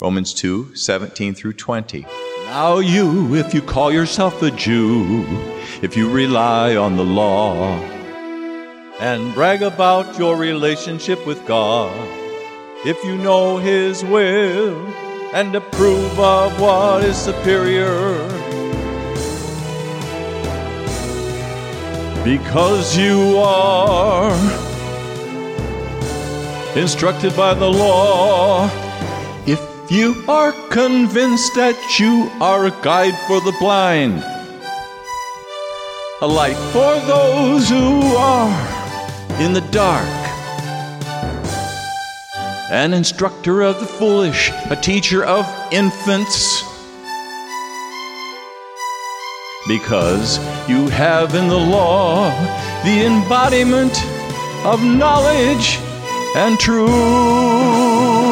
Romans 2:17 through 20. Now you, if you call yourself a Jew, if you rely on the law, and brag about your relationship with God, if you know His will, and approve of what is superior, because you are instructed by the law, if you are convinced that you are a guide for the blind, a light for those who are in the dark, an instructor of the foolish, a teacher of infants, because you have in the law the embodiment of knowledge and truth.